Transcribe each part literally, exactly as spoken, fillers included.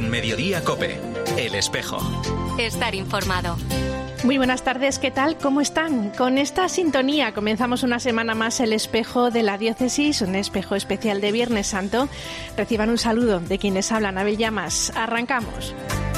En Mediodía COPE, El Espejo. Estar informado. Muy buenas tardes, ¿qué tal? ¿Cómo están? Con esta sintonía comenzamos una semana más El Espejo de la Diócesis, un espejo especial de Viernes Santo. Reciban un saludo de quienes hablan. Abel Llamas. Arrancamos.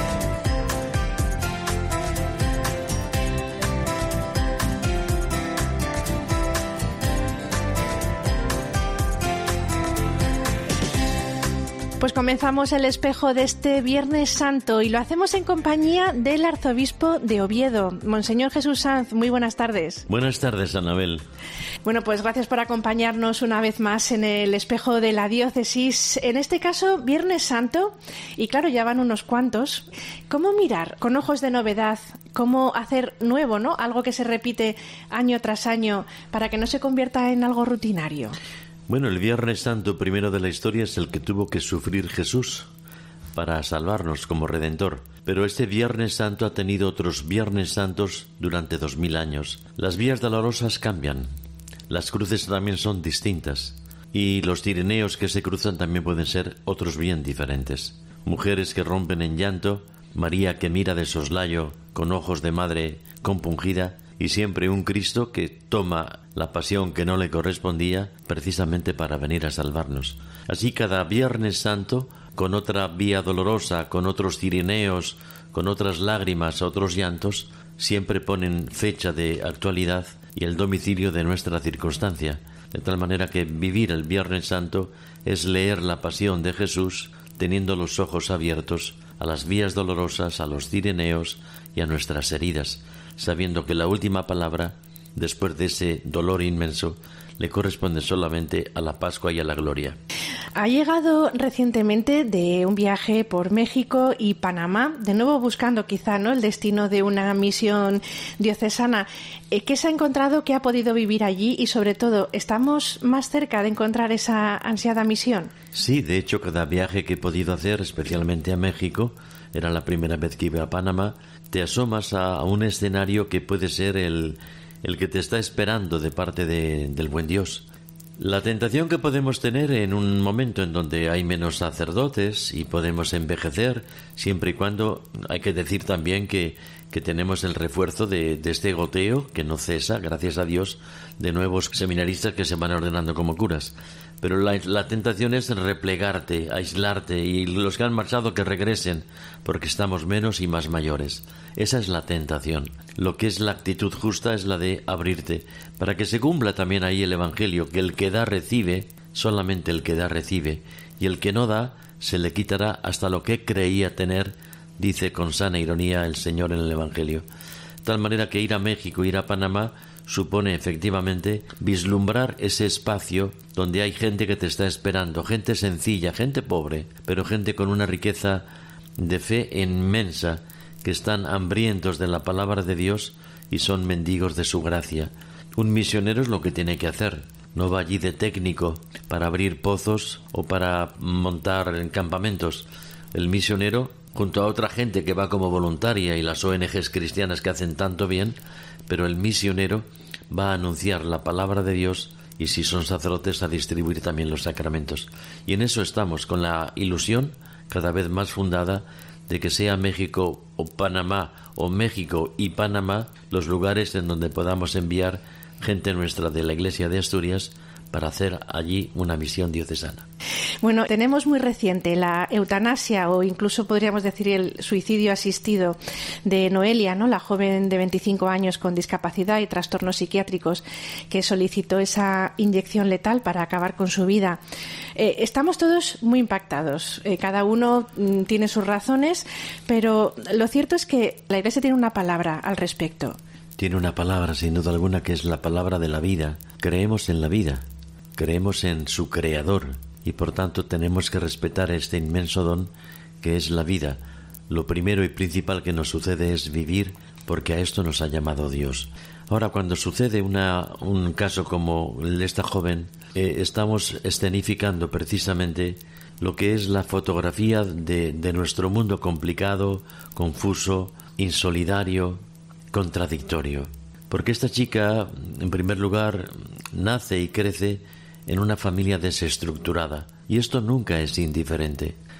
Pues comenzamos el espejo de este Viernes Santo y lo hacemos en compañía del arzobispo de Oviedo, Monseñor Jesús Sanz. Muy buenas tardes. Buenas tardes, Anabel. Bueno, pues gracias por acompañarnos una vez más en el espejo de la diócesis. En este caso, Viernes Santo, y claro, ya van unos cuantos. ¿Cómo mirar con ojos de novedad? ¿Cómo hacer nuevo, ¿no? Algo que se repite año tras año para que no se convierta en algo rutinario. Bueno, el Viernes Santo primero de la historia es el que tuvo que sufrir Jesús para salvarnos como Redentor. Pero este Viernes Santo ha tenido otros Viernes Santos durante dos mil años. Las vías dolorosas cambian, las cruces también son distintas y los tirineos que se cruzan también pueden ser otros bien diferentes. Mujeres que rompen en llanto, María que mira de soslayo con ojos de madre compungida, y siempre un Cristo que toma la pasión que no le correspondía precisamente para venir a salvarnos. Así cada Viernes Santo, con otra vía dolorosa, con otros tirineos, con otras lágrimas, otros llantos, siempre ponen fecha de actualidad y el domicilio de nuestra circunstancia. De tal manera que vivir el Viernes Santo es leer la pasión de Jesús teniendo los ojos abiertos a las vías dolorosas, a los tirineos y a nuestras heridas, sabiendo que la última palabra, después de ese dolor inmenso, le corresponde solamente a la Pascua y a la gloria. Ha llegado recientemente de un viaje por México y Panamá, de nuevo buscando quizá, ¿no?, el destino de una misión diocesana. ¿Qué se ha encontrado, qué ha podido vivir allí y, sobre todo, estamos más cerca de encontrar esa ansiada misión? Sí, de hecho, cada viaje que he podido hacer, especialmente a México, era la primera vez que iba a Panamá, te asomas a un escenario que puede ser el, el que te está esperando de parte de, del buen Dios. La tentación que podemos tener en un momento en donde hay menos sacerdotes y podemos envejecer, siempre y cuando hay que decir también que, que tenemos el refuerzo de, de este goteo que no cesa, gracias a Dios, de nuevos seminaristas que se van ordenando como curas. Pero la, la tentación es replegarte, aislarte, y los que han marchado que regresen, porque estamos menos y más mayores. Esa es la tentación. Lo que es la actitud justa es la de abrirte, para que se cumpla también ahí el Evangelio, que el que da recibe, solamente el que da recibe, y el que no da se le quitará hasta lo que creía tener, dice con sana ironía el Señor en el Evangelio. De tal manera que ir a México, ir a Panamá, supone efectivamente vislumbrar ese espacio donde hay gente que te está esperando, gente sencilla, gente pobre, pero gente con una riqueza de fe inmensa, que están hambrientos de la palabra de Dios y son mendigos de su gracia. Un misionero es lo que tiene que hacer. No va allí de técnico para abrir pozos o para montar campamentos. El misionero, junto a otra gente que va como voluntaria y las O N Ges cristianas que hacen tanto bien, pero el misionero va a anunciar la palabra de Dios y, si son sacerdotes, a distribuir también los sacramentos. Y en eso estamos, con la ilusión cada vez más fundada de que sea México o Panamá o México y Panamá los lugares en donde podamos enviar gente nuestra de la Iglesia de Asturias para hacer allí una misión diocesana. Bueno, tenemos muy reciente la eutanasia, o incluso podríamos decir el suicidio asistido, de Noelia, ¿no?, la joven de veinticinco años con discapacidad y trastornos psiquiátricos que solicitó esa inyección letal para acabar con su vida. Eh, estamos todos muy impactados, eh, cada uno mm, tiene sus razones, pero lo cierto es que la Iglesia tiene una palabra al respecto. Tiene una palabra, sin duda alguna, que es la palabra de la vida. Creemos en la vida, creemos en su Creador, y por tanto tenemos que respetar este inmenso don que es la vida. Lo primero y principal que nos sucede es vivir, porque a esto nos ha llamado Dios. Ahora, cuando sucede una, un caso como el de esta joven, eh, estamos escenificando precisamente lo que es la fotografía de, de nuestro mundo complicado, confuso, insolidario, contradictorio. Porque esta chica, en primer lugar, nace y crece en una familia desestructurada, y esto nunca es indiferente,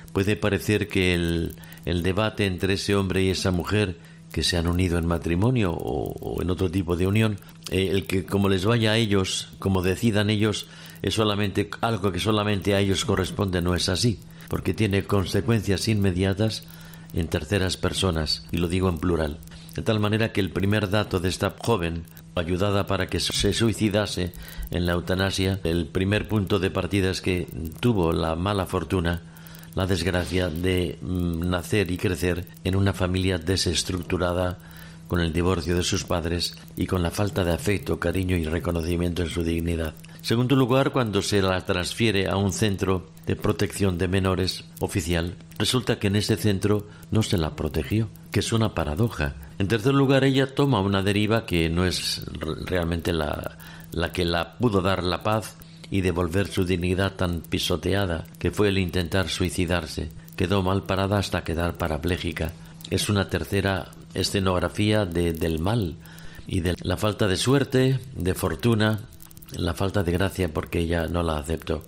puede parecer que el, el debate entre ese hombre y esa mujer que se han unido en matrimonio o, o en otro tipo de unión, eh, el que como les vaya a ellos, como decidan ellos, es solamente algo que solamente a ellos corresponde. No es así, porque tiene consecuencias inmediatas en terceras personas, y lo digo en plural. De tal manera que el primer dato de esta joven, ayudada para que se suicidase en la eutanasia, el primer punto de partida es que tuvo la mala fortuna, la desgracia de mm, nacer y crecer en una familia desestructurada, con el divorcio de sus padres y con la falta de afecto, cariño y reconocimiento en su dignidad. En segundo lugar, cuando se la transfiere a un centro de protección de menores oficial, resulta que en ese centro no se la protegió, que es una paradoja. En tercer lugar, ella toma una deriva que no es realmente la, la que la pudo dar la paz y devolver su dignidad tan pisoteada, que fue el intentar suicidarse. Quedó mal parada hasta quedar parapléjica. Es una tercera escenografía de, del mal y de la falta de suerte, de fortuna, la falta de gracia, porque ella no la aceptó.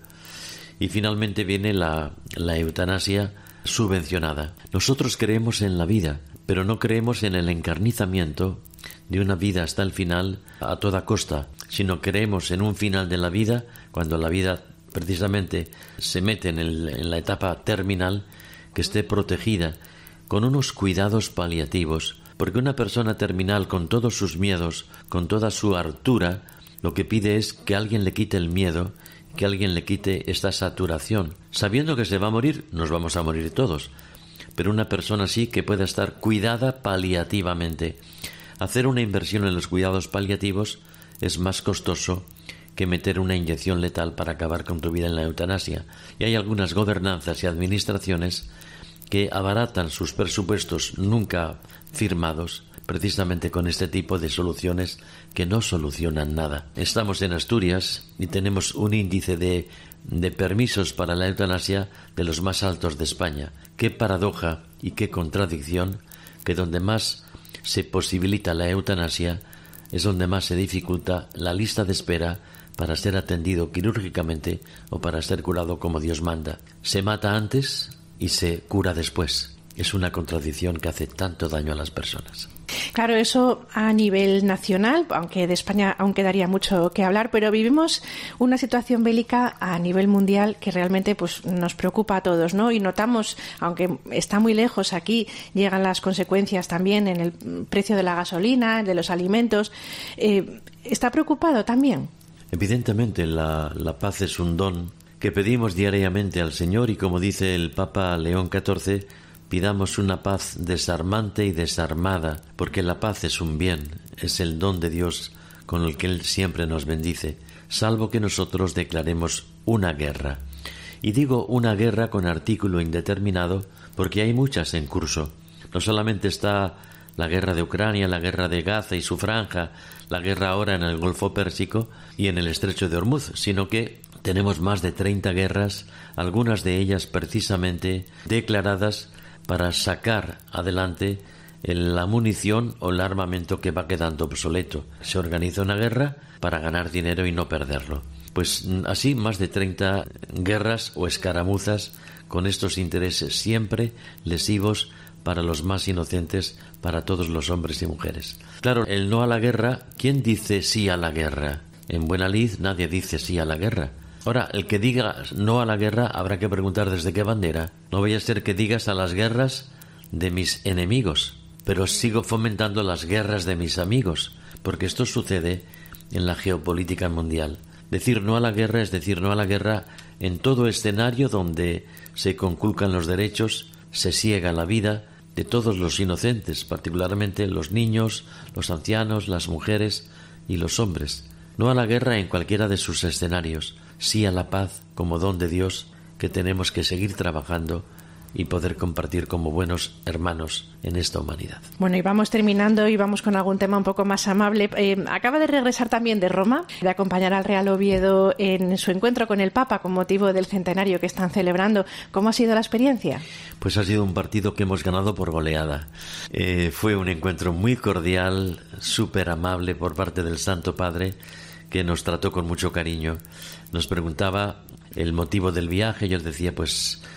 Y finalmente viene la, la eutanasia subvencionada. Nosotros creemos en la vida, pero no creemos en el encarnizamiento de una vida hasta el final a toda costa, sino creemos en un final de la vida, cuando la vida precisamente se mete en, el, en la etapa terminal, que esté protegida con unos cuidados paliativos, porque una persona terminal, con todos sus miedos, con toda su hartura, lo que pide es que alguien le quite el miedo, que alguien le quite esta saturación. Sabiendo que se va a morir, nos vamos a morir todos, pero una persona sí que pueda estar cuidada paliativamente. Hacer una inversión en los cuidados paliativos es más costoso que meter una inyección letal para acabar con tu vida en la eutanasia. Y hay algunas gobernanzas y administraciones que abaratan sus presupuestos nunca firmados precisamente con este tipo de soluciones que no solucionan nada. Estamos en Asturias y tenemos un índice de, de permisos para la eutanasia de los más altos de España. Qué paradoja y qué contradicción que donde más se posibilita la eutanasia es donde más se dificulta la lista de espera para ser atendido quirúrgicamente o para ser curado como Dios manda. Se mata antes y se cura después. Es una contradicción que hace tanto daño a las personas. Claro, eso a nivel nacional, aunque de España aún quedaría mucho que hablar, pero vivimos una situación bélica a nivel mundial que realmente pues nos preocupa a todos, ¿no? Y notamos, aunque está muy lejos, aquí llegan las consecuencias también en el precio de la gasolina, de los alimentos. Eh, ¿Está preocupado también? Evidentemente, la, la paz es un don que pedimos diariamente al Señor y, como dice el Papa León catorce, pidamos una paz desarmante y desarmada, porque la paz es un bien, es el don de Dios con el que Él siempre nos bendice, salvo que nosotros declaremos una guerra. Y digo una guerra con artículo indeterminado porque hay muchas en curso. No solamente está la guerra de Ucrania, la guerra de Gaza y su franja, la guerra ahora en el Golfo Pérsico y en el Estrecho de Ormuz, sino que tenemos más de treinta guerras, algunas de ellas precisamente declaradas para sacar adelante la munición o el armamento que va quedando obsoleto. Se organiza una guerra para ganar dinero y no perderlo. Pues así más de treinta guerras o escaramuzas con estos intereses siempre lesivos para los más inocentes, para todos los hombres y mujeres. Claro, el no a la guerra, ¿quién dice sí a la guerra? En buena lid nadie dice sí a la guerra. Ahora, el que diga no a la guerra habrá que preguntar desde qué bandera. No vaya a ser que digas a las guerras de mis enemigos, pero sigo fomentando las guerras de mis amigos, porque esto sucede en la geopolítica mundial. Decir no a la guerra es decir no a la guerra en todo escenario donde se conculcan los derechos, se ciega la vida de todos los inocentes, particularmente los niños, los ancianos, las mujeres y los hombres. No a la guerra en cualquiera de sus escenarios, sí a la paz como don de Dios que tenemos que seguir trabajando y poder compartir como buenos hermanos en esta humanidad. Bueno, y vamos terminando y vamos con algún tema un poco más amable. Eh, acaba de regresar también de Roma, de acompañar al Real Oviedo en su encuentro con el Papa con motivo del centenario que están celebrando. ¿Cómo ha sido la experiencia? Pues ha sido un partido que hemos ganado por goleada. Eh, fue un encuentro muy cordial, súper amable por parte del Santo Padre, que nos trató con mucho cariño. Nos preguntaba el motivo del viaje. Yo decía, pues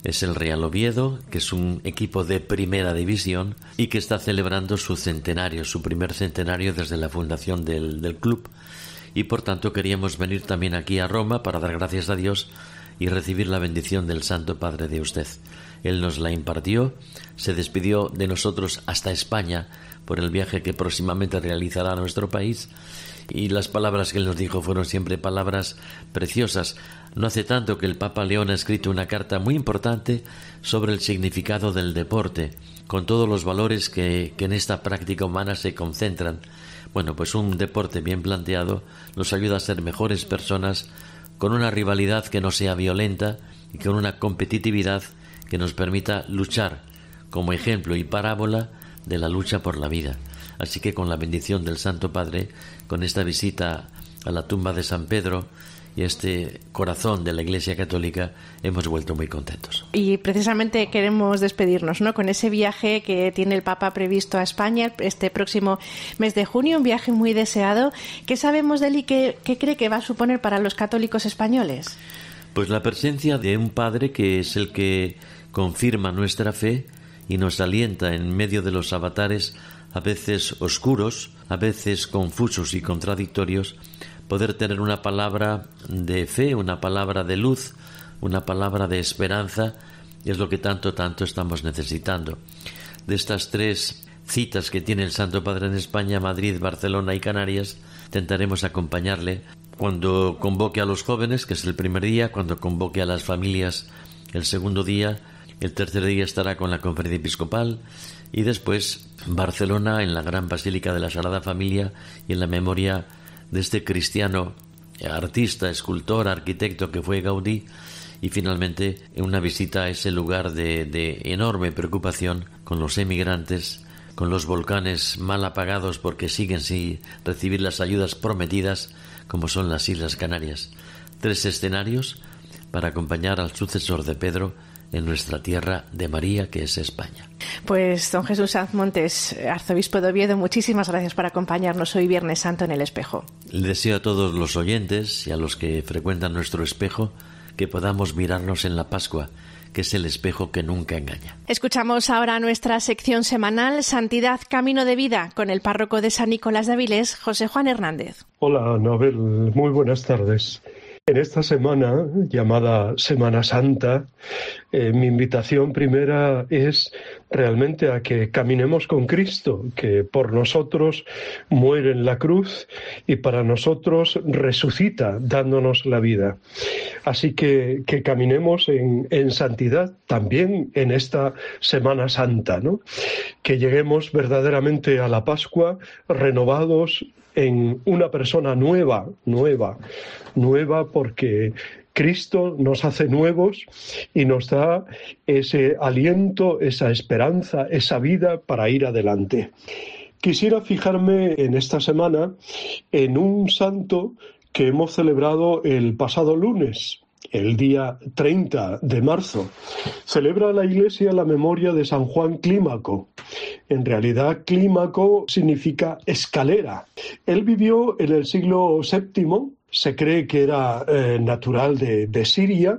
es el Real Oviedo, que es un equipo de primera división y que está celebrando su centenario, su primer centenario desde la fundación del, del club. Y por tanto queríamos venir también aquí a Roma para dar gracias a Dios y recibir la bendición del Santo Padre de usted. Él nos la impartió, se despidió de nosotros hasta España por el viaje que próximamente realizará a nuestro país, y las palabras que él nos dijo fueron siempre palabras preciosas. No hace tanto que el Papa León ha escrito una carta muy importante sobre el significado del deporte, con todos los valores que, que en esta práctica humana se concentran. Bueno, pues un deporte bien planteado nos ayuda a ser mejores personas, con una rivalidad que no sea violenta y con una competitividad que nos permita luchar como ejemplo y parábola de la lucha por la vida. Así que con la bendición del Santo Padre, con esta visita a la tumba de San Pedro y este corazón de la Iglesia Católica, hemos vuelto muy contentos. Y precisamente queremos despedirnos, ¿no?, con ese viaje que tiene el Papa previsto a España este próximo mes de junio, un viaje muy deseado. ¿Qué sabemos de él y qué, qué cree que va a suponer para los católicos españoles? Pues la presencia de un Padre que es el que confirma nuestra fe y nos alienta en medio de los avatares a veces oscuros, a veces confusos y contradictorios, poder tener una palabra de fe, una palabra de luz, una palabra de esperanza, es lo que tanto, tanto estamos necesitando. De estas tres citas que tiene el Santo Padre en España, Madrid, Barcelona y Canarias, intentaremos acompañarle cuando convoque a los jóvenes, que es el primer día, cuando convoque a las familias el segundo día, el tercer día estará con la Conferencia Episcopal y después Barcelona en la Gran Basílica de la Sagrada Familia y en la memoria de este cristiano, artista, escultor, arquitecto que fue Gaudí, y finalmente en una visita a ese lugar de, de enorme preocupación con los emigrantes, con los volcanes mal apagados porque siguen sin recibir las ayudas prometidas, como son las Islas Canarias. Tres escenarios para acompañar al sucesor de Pedro en nuestra tierra de María, que es España. Pues don Jesús Sanz Montes, arzobispo de Oviedo, muchísimas gracias por acompañarnos hoy Viernes Santo en El Espejo. Le deseo a todos los oyentes y a los que frecuentan nuestro espejo que podamos mirarnos en la Pascua, que es el espejo que nunca engaña. Escuchamos ahora nuestra sección semanal Santidad, Camino de Vida, con el párroco de San Nicolás de Avilés, José Juan Hernández. Hola, Anabel, muy buenas tardes. En esta semana, llamada Semana Santa, eh, mi invitación primera es realmente a que caminemos con Cristo, que por nosotros muere en la cruz y para nosotros resucita dándonos la vida. Así que, que caminemos en, en santidad también en esta Semana Santa, ¿no? Que lleguemos verdaderamente a la Pascua renovados en una persona nueva, nueva, nueva porque Cristo nos hace nuevos y nos da ese aliento, esa esperanza, esa vida para ir adelante. Quisiera fijarme en esta semana en un santo que hemos celebrado el pasado lunes, el día treinta de marzo. Celebra la Iglesia la memoria de San Juan Clímaco. En realidad, Clímaco significa escalera. Él vivió en el siglo séptimo, se cree que era eh, natural de, de Siria,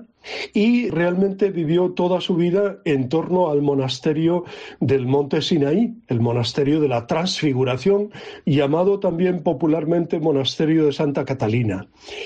y realmente vivió toda su vida en torno al monasterio del Monte Sinaí, el monasterio de la Transfiguración, llamado también popularmente Monasterio de Santa Catalina.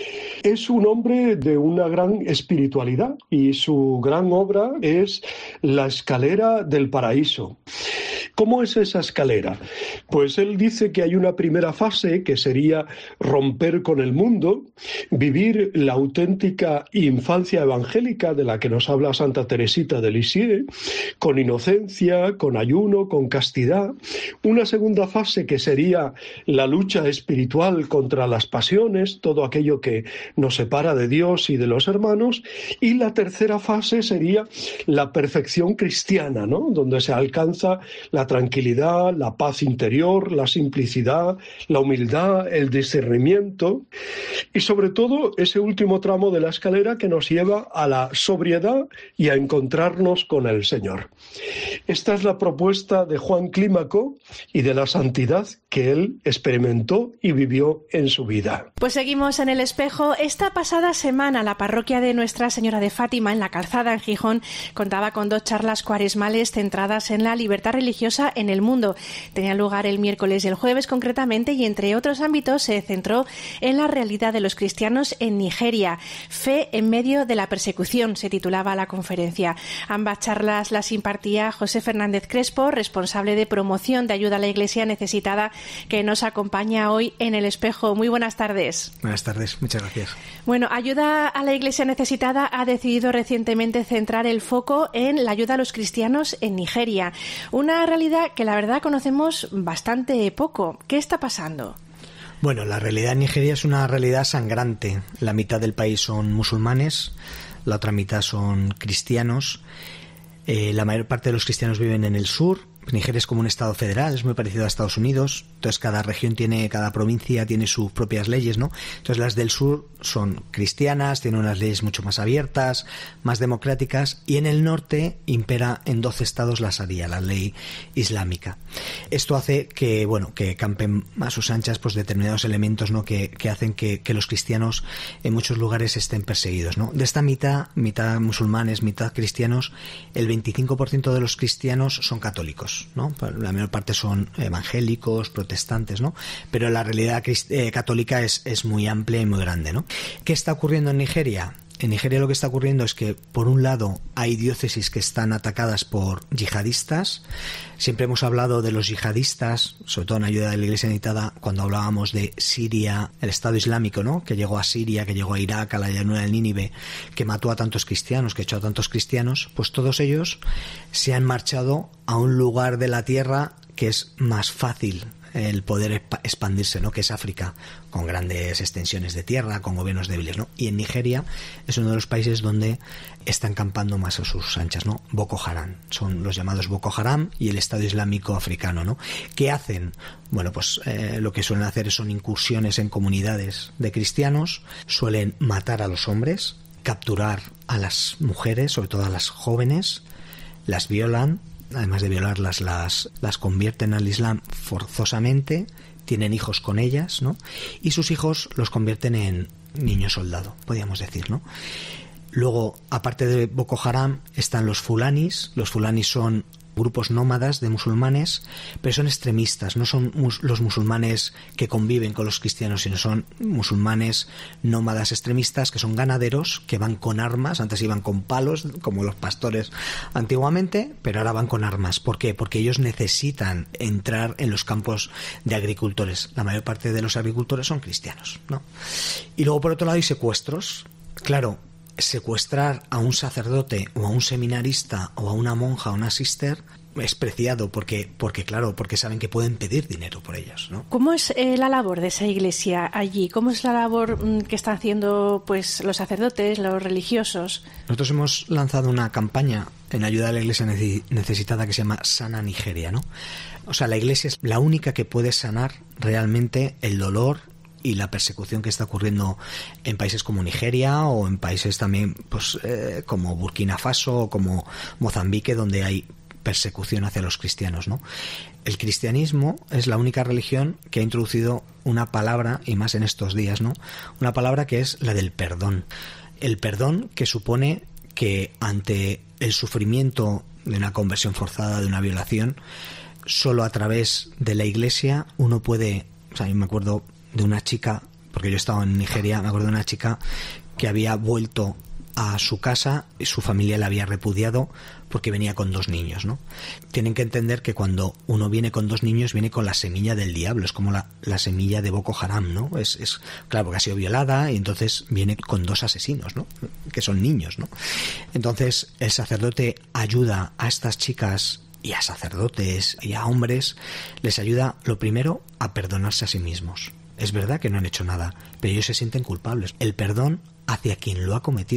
Es un hombre de una gran espiritualidad y su gran obra es La escalera del paraíso. ¿Cómo es esa escalera? Pues él dice que hay una primera fase que sería romper con el mundo, vivir la auténtica infancia evangélica de la que nos habla Santa Teresita de Lisieux, con inocencia, con ayuno, con castidad. Una segunda fase que sería la lucha espiritual contra las pasiones, todo aquello que nos separa de Dios y de los hermanos. Y la tercera fase sería la perfección cristiana, ¿no? Donde se alcanza la la tranquilidad, la paz interior, la simplicidad, la humildad, el discernimiento y sobre todo ese último tramo de la escalera que nos lleva a la sobriedad y a encontrarnos con el Señor. Esta es la propuesta de Juan Clímaco y de la santidad que él experimentó y vivió en su vida. Pues seguimos en El Espejo. Esta pasada semana la parroquia de Nuestra Señora de Fátima en la Calzada en Gijón contaba con dos charlas cuaresmales centradas en la libertad religiosa en el mundo. Tenían lugar el miércoles y el jueves concretamente y entre otros ámbitos se centró en la realidad de los cristianos en Nigeria. Fe en medio de la persecución se titulaba la conferencia. Ambas charlas las impartía José Fernández Crespo, responsable de promoción de ayuda a la Iglesia necesitada, que nos acompaña hoy en El Espejo. Muy buenas tardes. Buenas tardes, muchas gracias. Bueno, Ayuda a la Iglesia Necesitada ha decidido recientemente centrar el foco en la ayuda a los cristianos en Nigeria. Una realidad que la verdad conocemos bastante poco. ¿Qué está pasando? Bueno, la realidad en Nigeria es una realidad sangrante. La mitad del país son musulmanes, la otra mitad son cristianos. Eh, la mayor parte de los cristianos viven en el sur. Nigeria es como un estado federal, es muy parecido a Estados Unidos. Entonces cada región tiene, cada provincia tiene sus propias leyes, ¿no? Entonces las del sur son cristianas, tienen unas leyes mucho más abiertas, más democráticas, y en el norte impera en doce estados la Sharia, la ley islámica. Esto hace que, bueno, que campen a sus anchas pues determinados elementos, ¿no? que, que hacen que, que los cristianos en muchos lugares estén perseguidos, ¿no? De esta mitad, mitad musulmanes, mitad cristianos, el veinticinco por ciento de los cristianos son católicos, ¿no? La mayor parte son evangélicos, protestantes, ¿no? Pero la realidad eh, católica es, es muy amplia y muy grande, ¿no? ¿Qué está ocurriendo en Nigeria? En Nigeria lo que está ocurriendo es que, por un lado, hay diócesis que están atacadas por yihadistas. Siempre hemos hablado de los yihadistas, sobre todo en ayuda de la Iglesia necesitada, cuando hablábamos de Siria, el Estado Islámico, ¿no? Que llegó a Siria, que llegó a Irak, a la llanura del Nínive, que mató a tantos cristianos, que echó a tantos cristianos. Pues todos ellos se han marchado a un lugar de la tierra que es más fácil el poder expandirse, ¿no? Que es África, con grandes extensiones de tierra, con gobiernos débiles, ¿no? Y en Nigeria es uno de los países donde están campando más a sus anchas, ¿no? Boko Haram, son los llamados Boko Haram y el Estado Islámico africano, ¿no? ¿Qué hacen? Bueno, pues eh, lo que suelen hacer son incursiones en comunidades de cristianos, suelen matar a los hombres, capturar a las mujeres, sobre todo a las jóvenes, las violan. Además de violarlas, las, las convierten al Islam forzosamente, tienen hijos con ellas, ¿no? Y sus hijos los convierten en niños soldado, podríamos decir, ¿no? Luego, aparte de Boko Haram, están los fulanis. Los fulanis son grupos nómadas de musulmanes, pero son extremistas, no son mus- los musulmanes que conviven con los cristianos, sino son musulmanes nómadas extremistas que son ganaderos, que van con armas. Antes iban con palos, como los pastores antiguamente, pero ahora van con armas. ¿Por qué? Porque ellos necesitan entrar en los campos de agricultores. La mayor parte de los agricultores son cristianos, ¿no? Y luego, por otro lado, hay secuestros. Claro, secuestrar a un sacerdote o a un seminarista o a una monja o una sister es preciado porque, porque claro, porque saben que pueden pedir dinero por ellos, ¿no? ¿Cómo es eh, la labor de esa iglesia allí? ¿Cómo es la labor mm, que están haciendo pues los sacerdotes, los religiosos? Nosotros hemos lanzado una campaña en ayuda a la iglesia necesitada que se llama Sana Nigeria, ¿no? O sea, la iglesia es la única que puede sanar realmente el dolor y la persecución que está ocurriendo en países como Nigeria o en países también pues eh, como Burkina Faso o como Mozambique, donde hay persecución hacia los cristianos, ¿no? El cristianismo es la única religión que ha introducido una palabra, y más en estos días, ¿no? Una palabra que es la del perdón. El perdón que supone que ante el sufrimiento de una conversión forzada, de una violación, solo a través de la iglesia uno puede... O sea, yo me acuerdo de una chica, porque yo he estado en Nigeria, me acuerdo de una chica que había vuelto a su casa y su familia la había repudiado porque venía con dos niños, ¿no? Tienen que entender que cuando uno viene con dos niños viene con la semilla del diablo, es como la, la semilla de Boko Haram, ¿no? Es, es claro, porque ha sido violada y entonces viene con dos asesinos, ¿no? Que son niños, ¿no? Entonces el sacerdote ayuda a estas chicas y a sacerdotes y a hombres, les ayuda lo primero a perdonarse a sí mismos. Es verdad que no han hecho nada, pero ellos se sienten culpables. El perdón hacia quien lo ha cometido.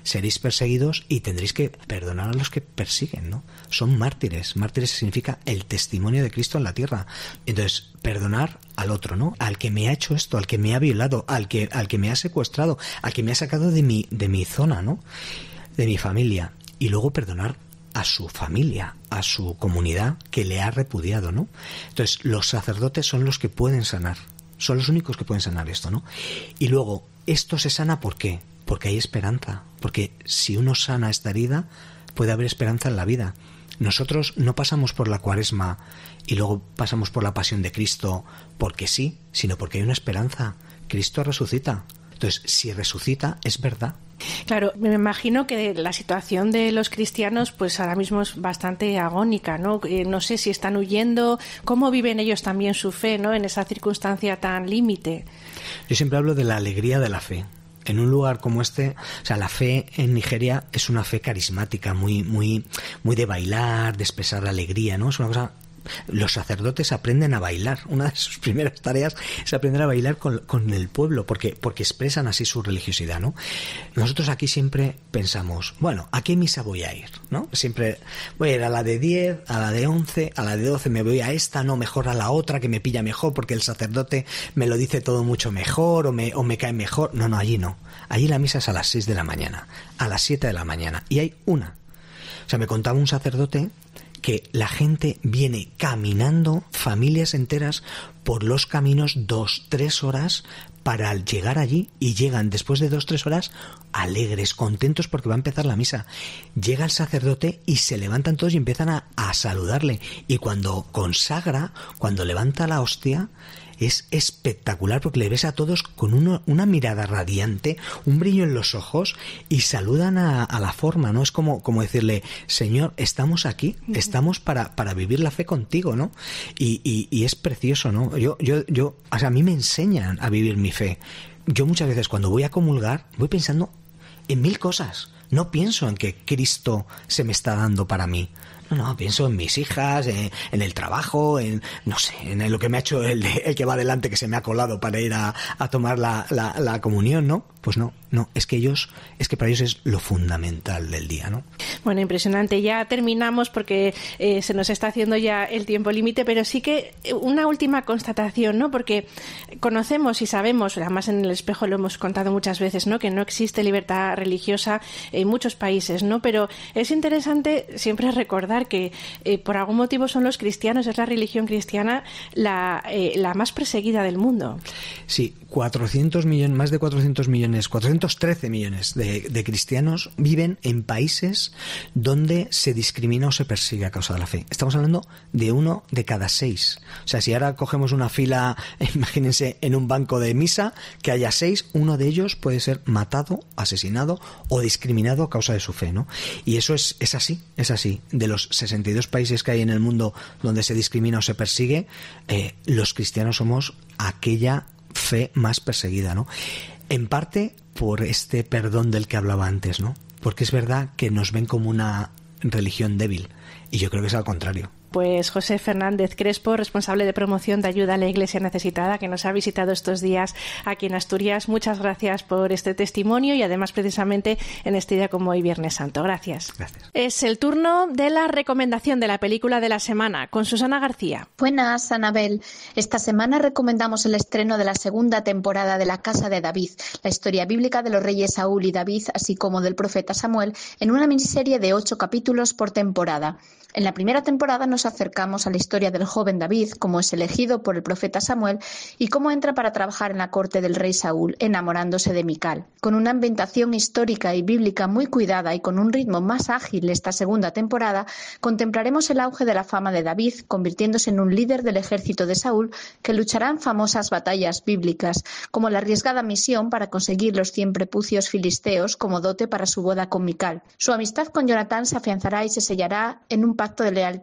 seréis perseguidos y tendréis que perdonar a los que persiguen, ¿no? Son mártires. Mártires significa el testimonio de Cristo en la tierra. Entonces, perdonar al otro, ¿no? Al que me ha hecho esto, al que me ha violado, al que, al que me ha secuestrado, al que me ha sacado de mi, de mi zona, ¿no? De mi familia. Y luego perdonar a su familia, a su comunidad que le ha repudiado, ¿no? Entonces, los sacerdotes son los que pueden sanar. Son los únicos que pueden sanar esto, ¿no? Y luego, esto se sana ¿por qué? Porque hay esperanza. Porque si uno sana esta herida, puede haber esperanza en la vida. Nosotros no pasamos por la Cuaresma y luego pasamos por la Pasión de Cristo porque sí, sino porque hay una esperanza. Cristo resucita. Entonces, si resucita, es verdad. Claro, me imagino que la situación de los cristianos pues ahora mismo es bastante agónica, ¿no? Eh, no sé si están huyendo, cómo viven ellos también su fe, ¿no? En esa circunstancia tan límite. Yo siempre hablo de la alegría de la fe. En un lugar como este, o sea, la fe en Nigeria es una fe carismática, muy, muy, muy de bailar, de expresar alegría, ¿no? Es una cosa. Los sacerdotes aprenden a bailar. Una de sus primeras tareas es aprender a bailar con, con el pueblo, porque, porque expresan así su religiosidad, ¿no? Nosotros aquí siempre pensamos, bueno, ¿a qué misa voy a ir? ¿No? Siempre voy a ir a la de diez, a la de once, a la de doce, me voy a esta, no, mejor a la otra, que me pilla mejor, porque el sacerdote me lo dice todo mucho mejor, o me, o me cae mejor. No, no, allí no. Allí la misa es a las seis de la mañana, a las siete de la mañana, y hay una. O sea, me contaba un sacerdote que la gente viene caminando, familias enteras, por los caminos dos, tres horas para llegar allí, y llegan después de dos, tres horas alegres, contentos porque va a empezar la misa. Llega el sacerdote y se levantan todos y empiezan a, a saludarle. Y cuando consagra, cuando levanta la hostia, es espectacular porque le ves a todos con uno, una mirada radiante, un brillo en los ojos, y saludan a, a la forma, ¿no? Es como, como decirle, Señor, estamos aquí, estamos para, para vivir la fe contigo, ¿no? Y, y, y es precioso, ¿no? Yo, yo, yo, o sea, a mí me enseñan a vivir mi fe. Yo muchas veces cuando voy a comulgar voy pensando en mil cosas. No pienso en que Cristo se me está dando para mí. No, no, pienso en mis hijas, en, en el trabajo, en, no sé, en lo que me ha hecho el, el que va adelante, que se me ha colado para ir a, a tomar la, la, la comunión, ¿no? Pues no, no, es que ellos, es que para ellos es lo fundamental del día, ¿no? Bueno, impresionante. Ya terminamos porque eh, se nos está haciendo ya el tiempo límite, pero sí que una última constatación, ¿no? Porque conocemos y sabemos, además en el espejo lo hemos contado muchas veces, ¿no? Que no existe libertad religiosa en muchos países, ¿no? Pero es interesante siempre recordar que eh, por algún motivo son los cristianos, es la religión cristiana la, eh, la más perseguida del mundo. Sí, cuatrocientos millones, más de cuatrocientos millones, cuatrocientos trece millones de, de cristianos viven en países donde se discrimina o se persigue a causa de la fe. Estamos hablando de uno de cada seis. O sea, si ahora cogemos una fila, imagínense, en un banco de misa, que haya seis, uno de ellos puede ser matado, asesinado o discriminado a causa de su fe, ¿no? Y eso es, es así, es así. De los sesenta y dos países que hay en el mundo donde se discrimina o se persigue, eh, los cristianos somos aquella fe más perseguida, ¿no? En parte por este perdón del que hablaba antes, ¿no? Porque es verdad que nos ven como una religión débil, y yo creo que es al contrario. Pues José Fernández Crespo, responsable de promoción de ayuda a la Iglesia necesitada, que nos ha visitado estos días aquí en Asturias. Muchas gracias por este testimonio y además precisamente en este día como hoy, Viernes Santo. Gracias. Gracias. Es el turno de la recomendación de la película de la semana con Susana García. Buenas, Anabel. Esta semana recomendamos el estreno de la segunda temporada de La Casa de David, la historia bíblica de los reyes Saúl y David, así como del profeta Samuel, en una miniserie de ocho capítulos por temporada. En la primera temporada nos acercamos a la historia del joven David, cómo es elegido por el profeta Samuel y cómo entra para trabajar en la corte del rey Saúl, enamorándose de Mical. Con una ambientación histórica y bíblica muy cuidada y con un ritmo más ágil esta segunda temporada, contemplaremos el auge de la fama de David, convirtiéndose en un líder del ejército de Saúl que luchará en famosas batallas bíblicas, como la arriesgada misión para conseguir los cien prepucios filisteos como dote para su boda con Mical. Su amistad con Jonatán se afianzará y se sellará en un pacto de lealtad inquebrantable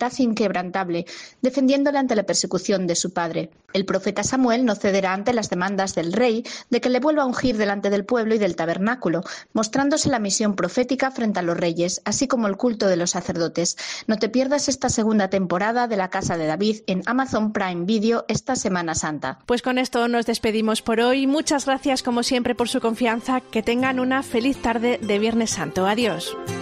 inquebrantable, defendiéndole ante la persecución de su padre. El profeta Samuel no cederá ante las demandas del rey de que le vuelva a ungir delante del pueblo y del tabernáculo, mostrándose la misión profética frente a los reyes, así como el culto de los sacerdotes. No te pierdas esta segunda temporada de La Casa de David en Amazon Prime Video esta Semana Santa. Pues con esto nos despedimos por hoy. Muchas gracias como siempre por su confianza. Que tengan una feliz tarde de Viernes Santo. Adiós.